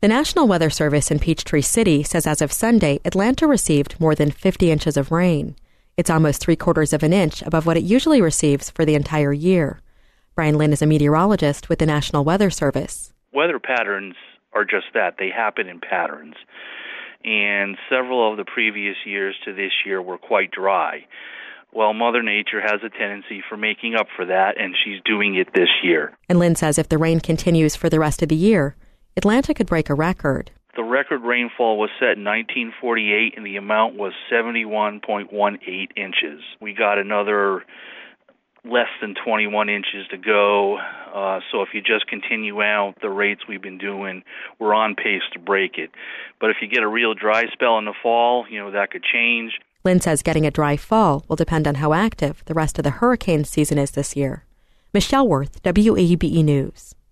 The National Weather Service in Peachtree City says as of Sunday, Atlanta received more than 50 inches of rain. It's almost 3/4 of an inch above what it usually receives for the entire year. Brian Lynn is a meteorologist with the National Weather Service. Weather patterns are just that. They happen in patterns. And several of the previous years to this year were quite dry. Well, Mother Nature has a tendency for making up for that, and she's doing it this year. And Lynn says if the rain continues for the rest of the year, Atlanta could break a record. The record rainfall was set in 1948, and the amount was 71.18 inches. We got another less than 21 inches to go. So if you just continue out the rates we've been doing, we're on pace to break it. But if you get a real dry spell in the fall, that could change. Lynn says getting a dry fall will depend on how active the rest of the hurricane season is this year. Michelle Worth, WABE News.